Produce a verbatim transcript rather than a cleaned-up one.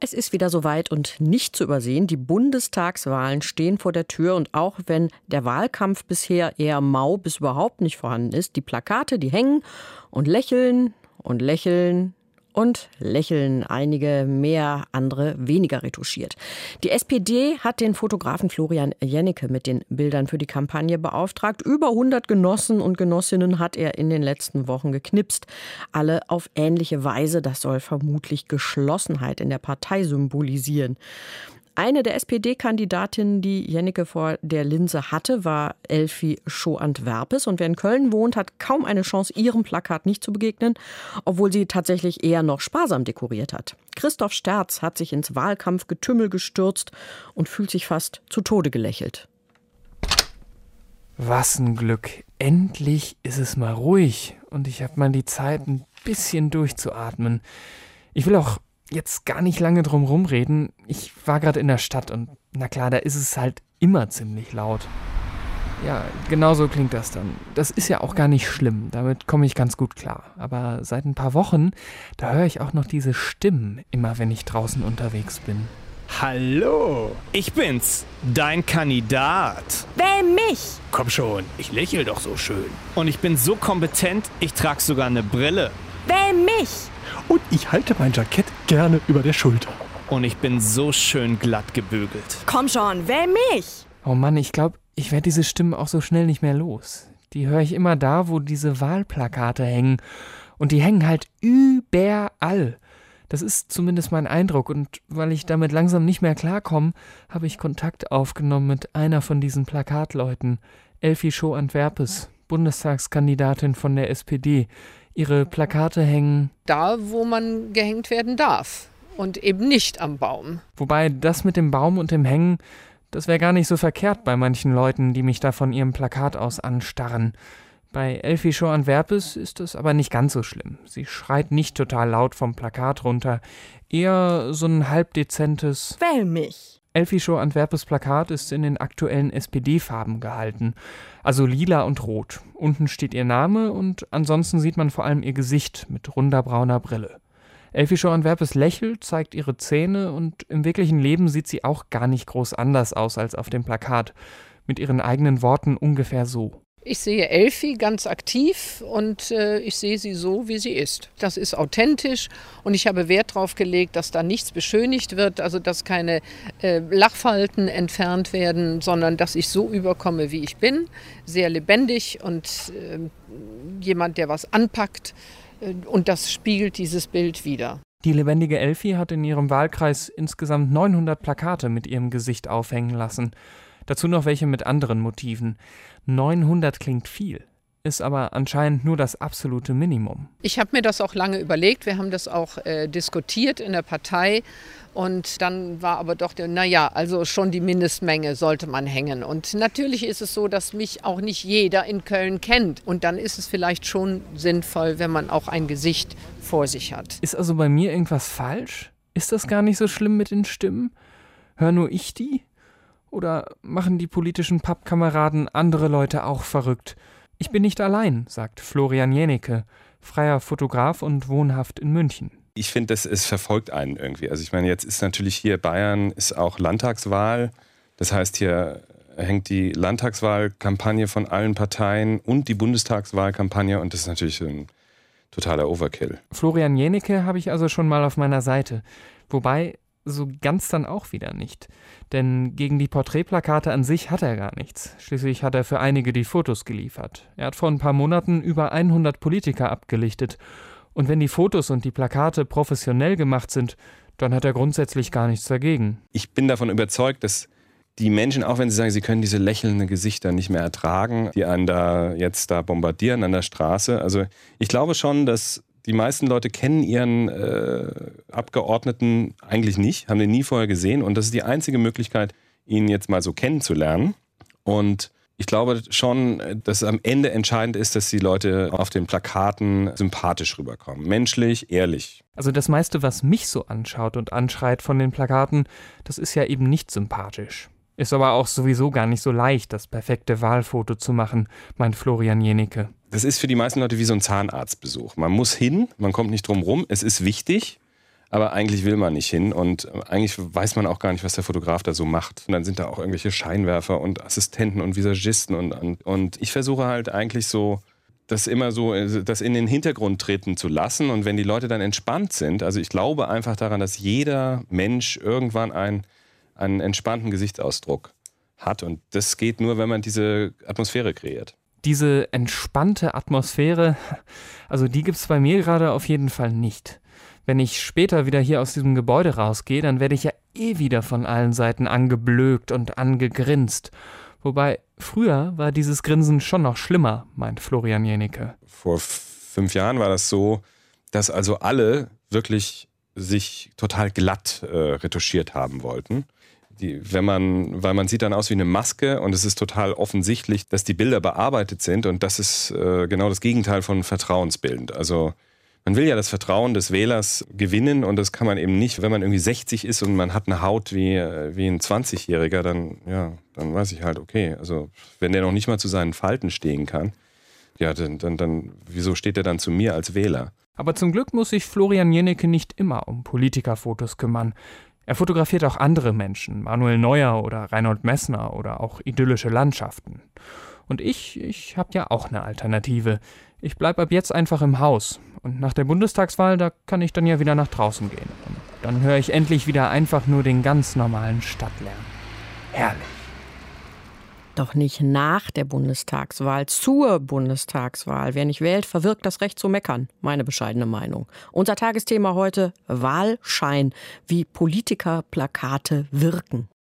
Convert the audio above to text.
Es ist wieder soweit und nicht zu übersehen. Die Bundestagswahlen stehen vor der Tür und auch wenn der Wahlkampf bisher eher mau bis überhaupt nicht vorhanden ist, die Plakate, die hängen und lächeln und lächeln und lächeln. Einige mehr, andere weniger retuschiert. Die S P D hat den Fotografen Florian Jennecke mit den Bildern für die Kampagne beauftragt. Über hundert Genossen und Genossinnen hat er in den letzten Wochen geknipst. Alle auf ähnliche Weise. Das soll vermutlich Geschlossenheit in der Partei symbolisieren. Eine der S P D-Kandidatinnen, die Jennecke vor der Linse hatte, war Elfie Schoantwerpes. Und wer in Köln wohnt, hat kaum eine Chance, ihrem Plakat nicht zu begegnen, obwohl sie tatsächlich eher noch sparsam dekoriert hat. Christoph Sterz hat sich ins Wahlkampfgetümmel gestürzt und fühlt sich fast zu Tode gelächelt. Was ein Glück. Endlich ist es mal ruhig und ich habe mal die Zeit, ein bisschen durchzuatmen. Ich will auch jetzt gar nicht lange drum rumreden. Ich war gerade in der Stadt und na klar, da ist es halt immer ziemlich laut. Ja, genau so klingt das dann. Das ist ja auch gar nicht schlimm, damit komme ich ganz gut klar. Aber seit ein paar Wochen, da höre ich auch noch diese Stimmen, immer wenn ich draußen unterwegs bin. Hallo, ich bin's, dein Kandidat. Wähl mich! Komm schon, ich lächel doch so schön. Und ich bin so kompetent, ich trage sogar eine Brille. Wähl mich! Und ich halte mein Jackett gerne über der Schulter. Und ich bin so schön glatt gebügelt. Komm schon, wähl mich! Oh Mann, ich glaube, ich werde diese Stimmen auch so schnell nicht mehr los. Die höre ich immer da, wo diese Wahlplakate hängen. Und die hängen halt überall. Das ist zumindest mein Eindruck. Und weil ich damit langsam nicht mehr klarkomme, habe ich Kontakt aufgenommen mit einer von diesen Plakatleuten. Elfie Schoantwerpes, Bundestagskandidatin von der S P D. Ihre Plakate hängen da, wo man gehängt werden darf und eben nicht am Baum. Wobei das mit dem Baum und dem Hängen, das wäre gar nicht so verkehrt bei manchen Leuten, die mich da von ihrem Plakat aus anstarren. Bei Elfie Schoantwerpes ist das aber nicht ganz so schlimm. Sie schreit nicht total laut vom Plakat runter, eher so ein halbdezentes Wähl mich! Elfie Schoantwerpes Plakat ist in den aktuellen S P D-Farben gehalten, also lila und rot. Unten steht ihr Name und ansonsten sieht man vor allem ihr Gesicht mit runder brauner Brille. Elfie Schoantwerpes lächelt, zeigt ihre Zähne und im wirklichen Leben sieht sie auch gar nicht groß anders aus als auf dem Plakat. Mit ihren eigenen Worten ungefähr so. Ich sehe Elfie ganz aktiv und äh, ich sehe sie so, wie sie ist. Das ist authentisch und ich habe Wert darauf gelegt, dass da nichts beschönigt wird, also dass keine äh, Lachfalten entfernt werden, sondern dass ich so überkomme, wie ich bin. Sehr lebendig und äh, jemand, der was anpackt äh, und das spiegelt dieses Bild wider. Die lebendige Elfie hat in ihrem Wahlkreis insgesamt neunhundert Plakate mit ihrem Gesicht aufhängen lassen. Dazu noch welche mit anderen Motiven. neunhundert klingt viel, ist aber anscheinend nur das absolute Minimum. Ich habe mir das auch lange überlegt. Wir haben das auch äh, diskutiert in der Partei. Und dann war aber doch, der, naja, also schon die Mindestmenge sollte man hängen. Und natürlich ist es so, dass mich auch nicht jeder in Köln kennt. Und dann ist es vielleicht schon sinnvoll, wenn man auch ein Gesicht vor sich hat. Ist also bei mir irgendwas falsch? Ist das gar nicht so schlimm mit den Stimmen? Hör nur ich die? Oder machen die politischen Pappkameraden andere Leute auch verrückt? Ich bin nicht allein, sagt Florian Jennecke, freier Fotograf und wohnhaft in München. Ich finde, es, es verfolgt einen irgendwie. Also ich meine, jetzt ist natürlich hier Bayern, ist auch Landtagswahl. Das heißt, hier hängt die Landtagswahlkampagne von allen Parteien und die Bundestagswahlkampagne und das ist natürlich ein totaler Overkill. Florian Jennecke habe ich also schon mal auf meiner Seite. Wobei so ganz dann auch wieder nicht. Denn gegen die Porträtplakate an sich hat er gar nichts. Schließlich hat er für einige die Fotos geliefert. Er hat vor ein paar Monaten über hundert Politiker abgelichtet. Und wenn die Fotos und die Plakate professionell gemacht sind, dann hat er grundsätzlich gar nichts dagegen. Ich bin davon überzeugt, dass die Menschen, auch wenn sie sagen, sie können diese lächelnden Gesichter nicht mehr ertragen, die einen da jetzt da bombardieren an der Straße. Also ich glaube schon, dass die meisten Leute kennen ihren äh, Abgeordneten eigentlich nicht, haben den nie vorher gesehen und das ist die einzige Möglichkeit, ihn jetzt mal so kennenzulernen. Und ich glaube schon, dass am Ende entscheidend ist, dass die Leute auf den Plakaten sympathisch rüberkommen. Menschlich, ehrlich. Also das meiste, was mich so anschaut und anschreit von den Plakaten, das ist ja eben nicht sympathisch. Ist aber auch sowieso gar nicht so leicht, das perfekte Wahlfoto zu machen, meint Florian Jennecke. Das ist für die meisten Leute wie so ein Zahnarztbesuch. Man muss hin, man kommt nicht drum rum, es ist wichtig, Aber eigentlich will man nicht hin und eigentlich weiß man auch gar nicht, was der Fotograf da so macht. Und dann sind da auch irgendwelche Scheinwerfer und Assistenten und Visagisten und, und, und ich versuche halt eigentlich so, das immer so, das in den Hintergrund treten zu lassen. Und wenn die Leute dann entspannt sind, also ich glaube einfach daran, dass jeder Mensch irgendwann ein, einen entspannten Gesichtsausdruck hat. Und das geht nur, wenn man diese Atmosphäre kreiert. Diese entspannte Atmosphäre, also die gibt's bei mir gerade auf jeden Fall nicht. Wenn ich später wieder hier aus diesem Gebäude rausgehe, dann werde ich ja eh wieder von allen Seiten angeblökt und angegrinst. Wobei, früher war dieses Grinsen schon noch schlimmer, meint Florian Jenike. Vor fünf Jahren war das so, dass also alle wirklich sich total glatt äh, retuschiert haben wollten. Die, wenn man, weil man sieht dann aus wie eine Maske und es ist total offensichtlich, dass die Bilder bearbeitet sind und das ist äh, genau das Gegenteil von vertrauensbildend. Also man will ja das Vertrauen des Wählers gewinnen und das kann man eben nicht, wenn man irgendwie sechzig ist und man hat eine Haut wie, wie ein zwanzigjähriger, dann, ja, dann weiß ich halt, okay, also wenn der noch nicht mal zu seinen Falten stehen kann, ja, dann, dann, dann wieso steht der dann zu mir als Wähler? Aber zum Glück muss sich Florian Jenike nicht immer um Politikerfotos kümmern. Er fotografiert auch andere Menschen, Manuel Neuer oder Reinhold Messner oder auch idyllische Landschaften. Und ich, ich habe ja auch eine Alternative. Ich bleibe ab jetzt einfach im Haus. Und nach der Bundestagswahl, da kann ich dann ja wieder nach draußen gehen. Und dann höre ich endlich wieder einfach nur den ganz normalen Stadtlärm. Herrlich. Doch nicht nach der Bundestagswahl, zur Bundestagswahl. Wer nicht wählt, verwirkt das Recht zu meckern. Meine bescheidene Meinung. Unser Tagesthema heute: Wahlschein, wie Politikerplakate wirken.